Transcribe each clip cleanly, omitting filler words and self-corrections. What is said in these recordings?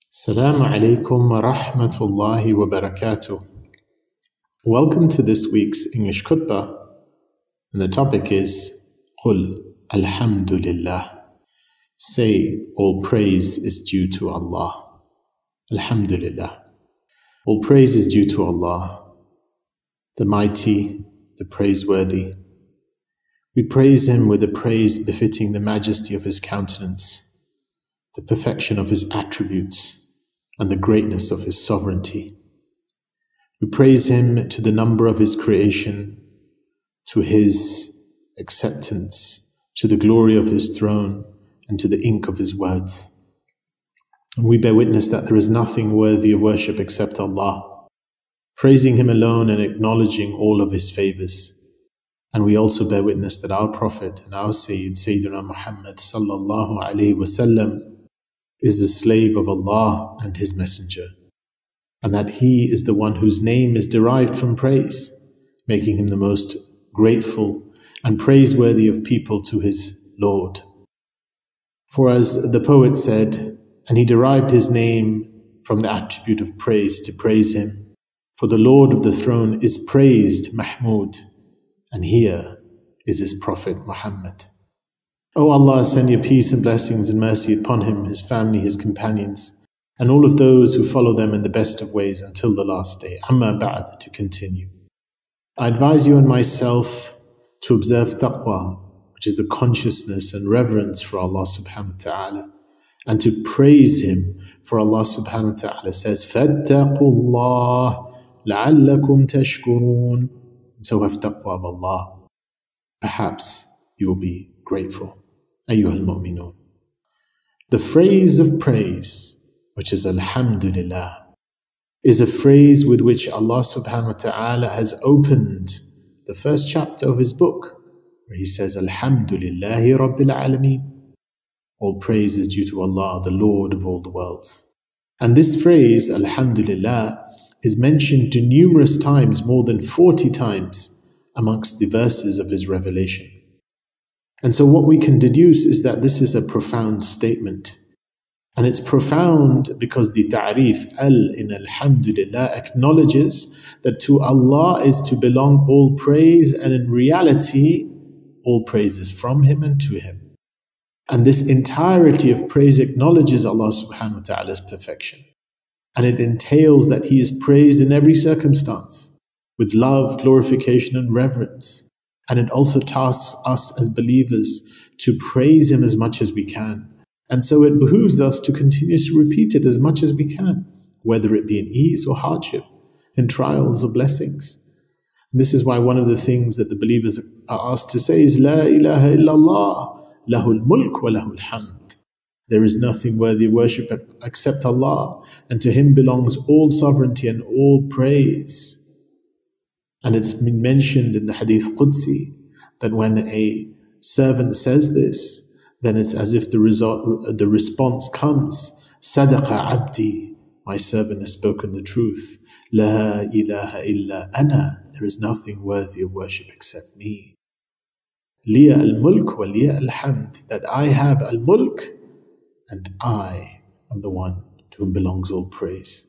Assalamu alaikum wa rahmatullahi wa barakatuh. Welcome to this week's English khutbah, and the topic is Qul Alhamdulillah. Say, all praise is due to Allah. Alhamdulillah. All praise is due to Allah, the mighty, the praiseworthy. We praise Him with a praise befitting the majesty of His countenance, the perfection of His attributes, and the greatness of His sovereignty. We praise Him to the number of His creation, to His acceptance, to the glory of His throne, and to the ink of His words. And we bear witness that there is nothing worthy of worship except Allah, praising Him alone and acknowledging all of His favors. And we also bear witness that our Prophet and our Sayyid, Sayyidina Muhammad sallallahu alayhi wasallam, is the slave of Allah and His Messenger, and that He is the one whose name is derived from praise, making Him the most grateful and praiseworthy of people to His Lord. For as the poet said, and he derived his name from the attribute of praise to praise Him, for the Lord of the throne is praised, Mahmud, and here is His Prophet Muhammad. O Allah, send Your peace and blessings and mercy upon him, his family, his companions, and all of those who follow them in the best of ways until the last day. Amma ba'd, to continue. I advise you and myself to observe taqwa, which is the consciousness and reverence for Allah subhanahu wa ta'ala, and to praise Him, for Allah subhanahu wa ta'ala says, فَاتَّقُوا اللَّهَ لَعَلَّكُمْ تَشْكُرُونَ. And so have taqwa of Allah. Perhaps you will be grateful. أيها المؤمنون. The phrase of praise, which is Alhamdulillah, is a phrase with which Allah subhanahu wa ta'ala has opened the first chapter of His book, where He says, Alhamdulillahi Rabbil Alameen. All praise is due to Allah, the Lord of all the worlds. And this phrase, Alhamdulillah, is mentioned numerous times, more than 40 times, amongst the verses of His revelation. And so what we can deduce is that this is a profound statement. And it's profound because the ta'rif in Alhamdulillah acknowledges that to Allah is to belong all praise, and in reality, all praise is from Him and to Him. And this entirety of praise acknowledges Allah subhanahu wa ta'ala's perfection. And it entails that He is praised in every circumstance, with love, glorification, and reverence. And it also tasks us as believers to praise Him as much as we can. And so it behooves us to continuously repeat it as much as we can, whether it be in ease or hardship, in trials or blessings. And this is why one of the things that the believers are asked to say is, La ilaha illallah, lahul mulk wa lahul hamd. There is nothing worthy of worship except Allah, and to Him belongs all sovereignty and all praise. And it's been mentioned in the Hadith Qudsi that when a servant says this, then it's as if the response comes, Sadaqa abdi, my servant has spoken the truth. La ilaha illa ana, there is nothing worthy of worship except me. Liya al-mulk wa liya al-hamd, that I have al-mulk and I am the one to whom belongs all praise.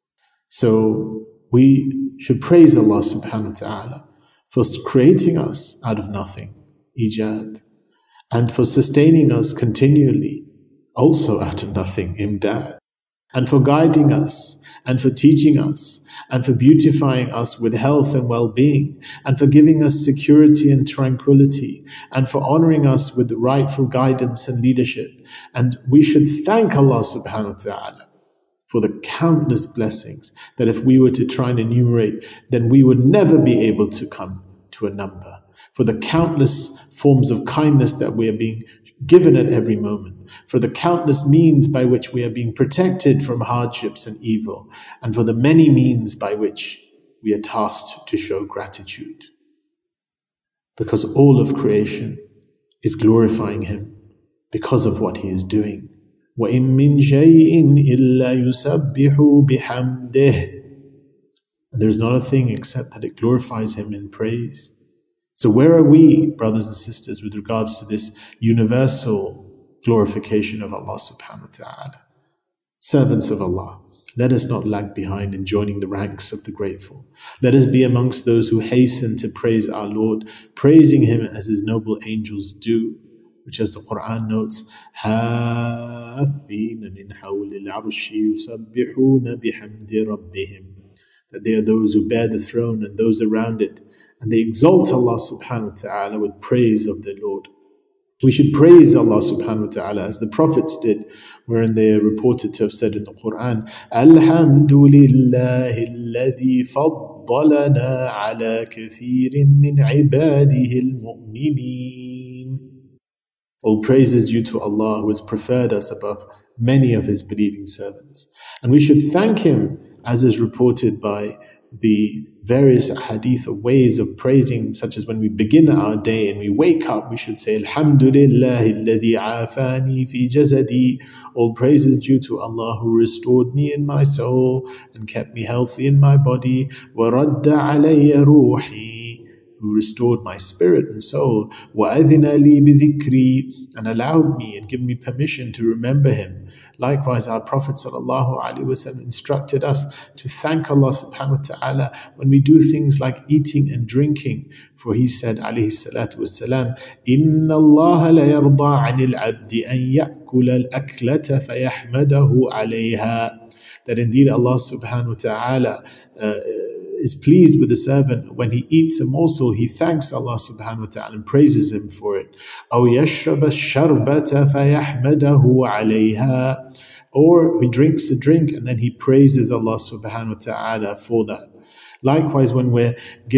So we should praise Allah subhanahu wa ta'ala for creating us out of nothing, ijad, and for sustaining us continually, also out of nothing, imdad, and for guiding us, and for teaching us, and for beautifying us with health and well-being, and for giving us security and tranquility, and for honoring us with rightful guidance and leadership. And we should thank Allah subhanahu wa ta'ala for the countless blessings that if we were to try and enumerate, then we would never be able to come to a number. For the countless forms of kindness that we are being given at every moment, for the countless means by which we are being protected from hardships and evil, and for the many means by which we are tasked to show gratitude. Because all of creation is glorifying Him because of what He is doing. وَإِن مِّن شَيْءٍ إِلَّا يُسَبِّحُ بِحَمْدِهِ. And there is not a thing except that it glorifies Him in praise. So where are we, brothers and sisters, with regards to this universal glorification of Allah subhanahu wa ta'ala? servants of Allah, let us not lag behind in joining the ranks of the grateful. Let us be amongst those who hasten to praise our Lord, praising Him as His noble angels do, which, as the Quran notes, حَافِّينَ مِنْ حَوْلِ الْعَرْشِ يُسَبِّحُونَ بِحَمْدِ رَبِّهِمْ, that they are those who bear the throne and those around it, and they exalt Allah subhanahu wa ta'ala with praise of their Lord. We should praise Allah subhanahu wa ta'ala as the prophets did, wherein they are reported to have said in the Quran, Alhamdulillahi alladhi faddalana ala kathirin min ibadihi al-mu'mineen. All praise is due to Allah, who has preferred us above many of His believing servants. And we should thank Him, as is reported by the various hadith of ways of praising, such as when we begin our day and we wake up, we should say, Alhamdulillahi alladhi afani fi jasadi. All praise is due to Allah, who restored me in my soul and kept me healthy in my body. Wa radda alayya ruhi, who restored my spirit and soul. وَأَذِنَ لِي بِذِكْرِي, and allowed me and given me permission to remember Him. Likewise, our Prophet ﷺ instructed us to thank Allah subhanahu wa ta'ala when we do things like eating and drinking. For He said, alayhi salatu wasalam, إِنَّ اللَّهَ لَيَرْضَى عَنِ الْعَبْدِ أَنْ يَأْكُلَ الْأَكْلَةَ فَيَحْمَدَهُ عَلَيْهَا. That indeed Allah subhanahu wa ta'ala is pleased with the servant when he eats a morsel, he thanks Allah subhanahu wa ta'ala and praises Him for it. أو يشرب الشربة فيحمده عليها, or he drinks a drink and then he praises Allah subhanahu wa ta'ala for that. Likewise, when we're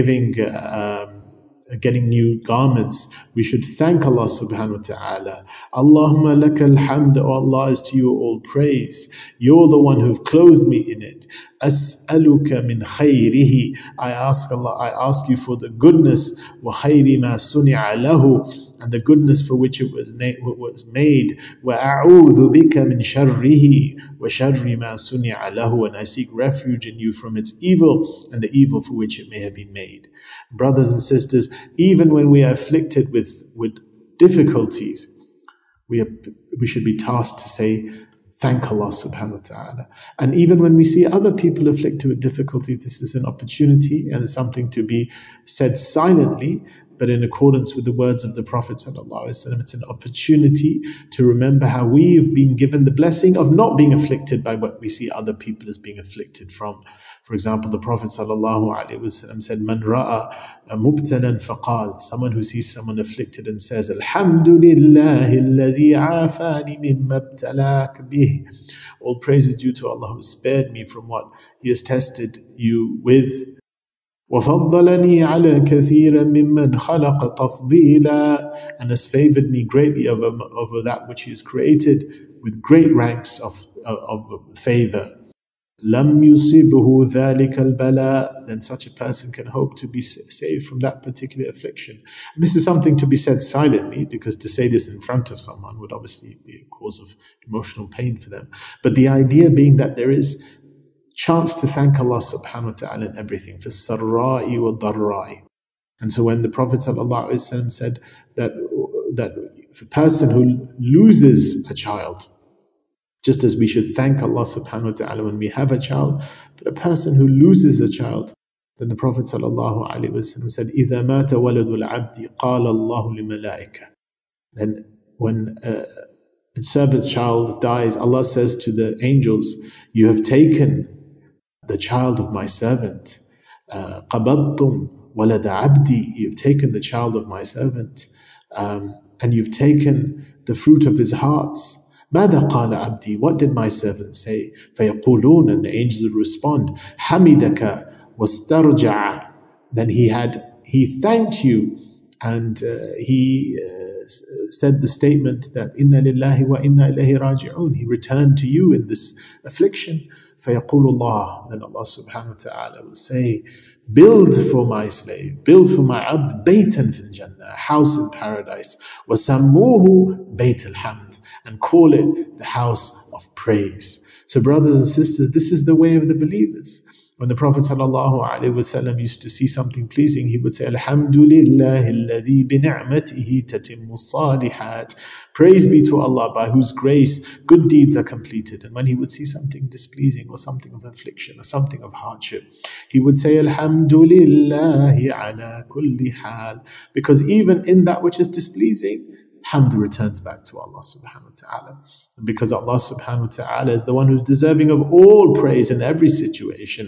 getting new garments, we should thank Allah subhanahu wa ta'ala. Allahumma lakal hamd, O Allah, is to you all praise. You're the one who've clothed me in it. As'aluka min khayrihi, I ask you for the goodness, wa khayri ma suni'a lahu, and the goodness for which it was made. Wa a'udhu bika min sharrihi wa sharri ma suni'a lahu, and I seek refuge in you from its evil and the evil for which it may have been made. Brothers and sisters, even when we are afflicted with difficulties, we should be tasked to say, thank Allah subhanahu wa ta'ala. And even when we see other people afflicted with difficulty, this is an opportunity and something to be said silently, but in accordance with the words of the Prophet sallallahu alaihi wasallam. It's an opportunity to remember how we've been given the blessing of not being afflicted by what we see other people as being afflicted from. For example, the Prophet sallallahu alaihi wasallam said, "Man ra'a mubtalan faqal," someone who sees someone afflicted and says, "Alhamdulillahi alladhi afani mimma ibtalak bih." All praise is due to Allah, who spared me from what He has tested you with. وَفَضَّلَنِي عَلَى كَثِيرًا مِمَّنْ خَلَقَ تَفْضِيلًا, and has favored me greatly over that which He has created with great ranks of favor. لَمْ يُصِبْهُ ذَلِكَ الْبَلَاء, then such a person can hope to be saved from that particular affliction. And this is something to be said silently, because to say this in front of someone would obviously be a cause of emotional pain for them. But the idea being that there is chance to thank Allah subhanahu wa ta'ala in everything, for sarra'i wa darra'i. And so when the Prophet sallallahu alaihi wasallam said that if a person who loses a child, just as we should thank Allah subhanahu wa ta'ala when we have a child, but a person who loses a child, then the Prophet sallallahu alaihi wasallam said, إِذَا مَاتَ وَلَدُ الْعَبْدِ قَالَ اللَّهُ لِمَلَائِكَ. Then when a servant child dies, Allah says to the angels, you have taken the child of my servant. قَبَضْتُمْ وَلَدَ عَبْدِي, you've taken the child of my servant, and you've taken the fruit of his hearts. ماذا قال عبدي, what did my servant say? فيقولون, and the angels would respond, حمدك واسترجع, then he thanked you, and he said the statement that inna lillahi wa inna ilayhi raji'un, he returned to you in this affliction. فيقول الله, then Allah subhanahu wa ta'ala will say, build for my slave, build for my abd, baytan fil jannah, a house in paradise, وَسَمُّوهُ بَيْتَ الْحَمْدِ, and call it the house of praise. So brothers and sisters, this is the way of the believers. When the Prophet ﷺ used to see something pleasing, he would say, Alhamdulillah alladhi bi ni'matihi tatimmu salihat. Praise be to Allah by whose grace good deeds are completed. And when he would see something displeasing or something of affliction or something of hardship, he would say, Alhamdulillahi ala kulli hal. Because even in that which is displeasing, hamd returns back to Allah subhanahu wa ta'ala. Because Allah subhanahu wa ta'ala is the one who's deserving of all praise in every situation.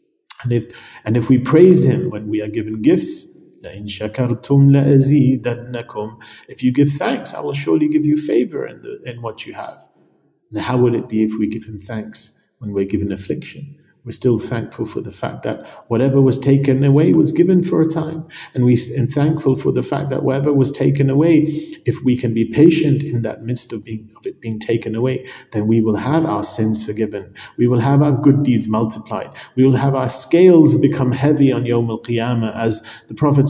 And if we praise Him when we are given gifts, لَإِن شَكَرْتُمْ لَأَزِيدَنَّكُمْ. If you give thanks, I will surely give you favor in what you have. Now, how would it be if we give Him thanks when we're given affliction? We're still thankful for the fact that whatever was taken away was given for a time. And thankful for the fact that whatever was taken away, if we can be patient in that midst of it being taken away, then we will have our sins forgiven. We will have our good deeds multiplied. We will have our scales become heavy on Yawm al-Qiyamah, as the Prophet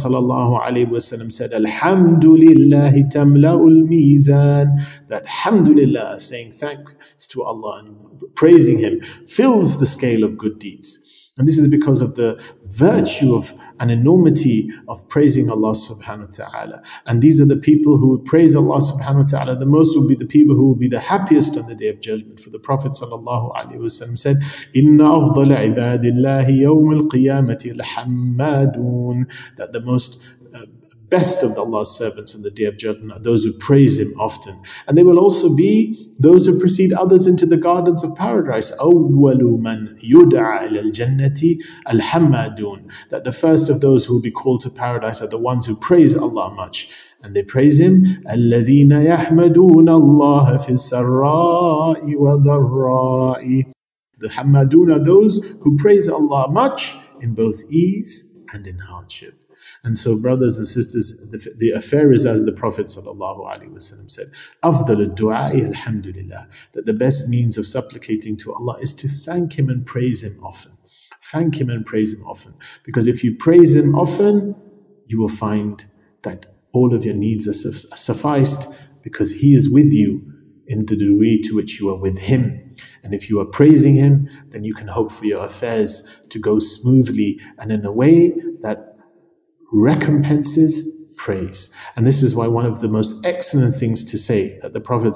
ﷺ said, Alhamdulillahi tamla'ul mizan. That Alhamdulillah, saying thanks to Allah and praising Him, fills the scale of good deeds. And this is because of the virtue of an enormity of praising Allah subhanahu wa ta'ala. And these are the people who would praise Allah subhanahu wa ta'ala the most, will be the people who will be the happiest on the Day of Judgment. For the Prophet sallallahu alaihi wasallam said, Inna afdala ibadillahi yawm al-qiyamati al-hammadun. That the most best of Allah's servants on the Day of Judgment are those who praise Him often. And they will also be those who precede others into the gardens of paradise. أَوَّلُ مَنْ يُدْعَى إِلَى الْجَنَّةِ الْحَمَّادُونَ. That the first of those who will be called to paradise are the ones who praise Allah much. And they praise Him, الَّذِينَ يَحْمَدُونَ اللَّهَ فِي السَّرَّاءِ وَالضَّرَّاءِ. The Hammadun are those who praise Allah much in both ease and in hardship. And so, brothers and sisters, the affair is as the Prophet ﷺ said, أَفْضَلُ الدُّعَاءِ alhamdulillah. That the best means of supplicating to Allah is to thank Him and praise Him often. Thank Him and praise Him often. Because if you praise Him often, you will find that all of your needs are sufficed, because He is with you in the degree to which you are with Him. And if you are praising Him, then you can hope for your affairs to go smoothly and in a way that recompenses praise. And this is why one of the most excellent things to say that the Prophet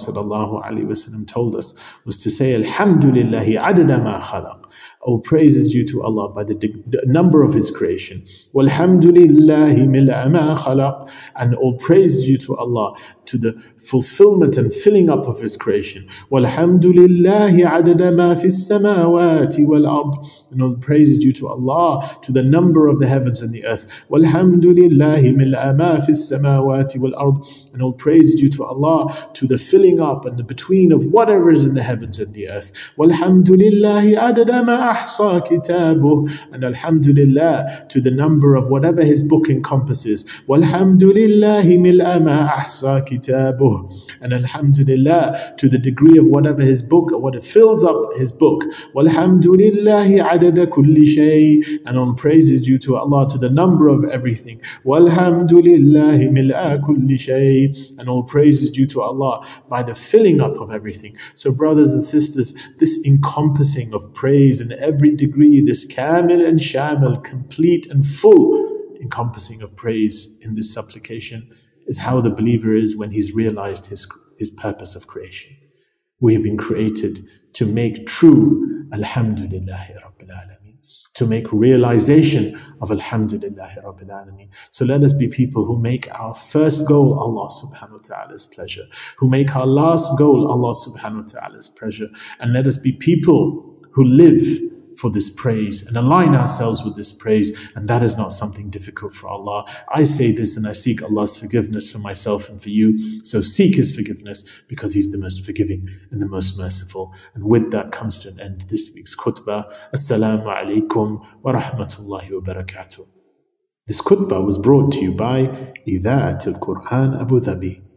ﷺ told us was to say, Alhamdulillahi adada ma khalaq. All praise is due to Allah by the number of His creation. Walhamdulillahi mil'a ma khalaq. And all praise is due to Allah to the fulfillment and filling up of His creation. Walhamdulillahi adada ma fis samawati wal ard. And all praise is due to Allah to the number of the heavens and the earth. Walhamdulillahi mil'a ma fis samawati wal ard. And all praise is due to Allah to the filling up and the between of whatever is in the heavens and the earth. Walhamdulillahi adada ma ahsa kitabuh. And alhamdulillah to the number of whatever His book encompasses. Walhamdulillahi mil'a ma ahsa kitabuh. And alhamdulillah to the degree of whatever His book, or what it fills up His book. Walhamdulillahi adada kulli shay. And all praise is due to Allah to the number of everything. Walhamdulillahi mil'a kulli shay. And all praise is due to Allah by the filling up of everything. So brothers and sisters, this encompassing of praise in every degree, this kamil and shamil, complete and full encompassing of praise in this supplication, is how the believer is when he's realized his purpose of creation. We have been created to make true Alhamdulillahi Rabbil Alameen, to make realization of Alhamdulillahi Rabbil Alameen. So let us be people who make our first goal Allah subhanahu wa ta'ala's pleasure, who make our last goal Allah subhanahu wa ta'ala's pleasure, and let us be people who live for this praise and align ourselves with this praise. And that is not something difficult for Allah. I say this and I seek Allah's forgiveness for myself and for you. So seek His forgiveness, because He's the most forgiving and the most merciful. And with that comes to an end this week's khutbah. Assalamu alaikum wa rahmatullahi wa barakatuh. This khutbah was brought to you by Idha'at al-Quran Abu Dhabi.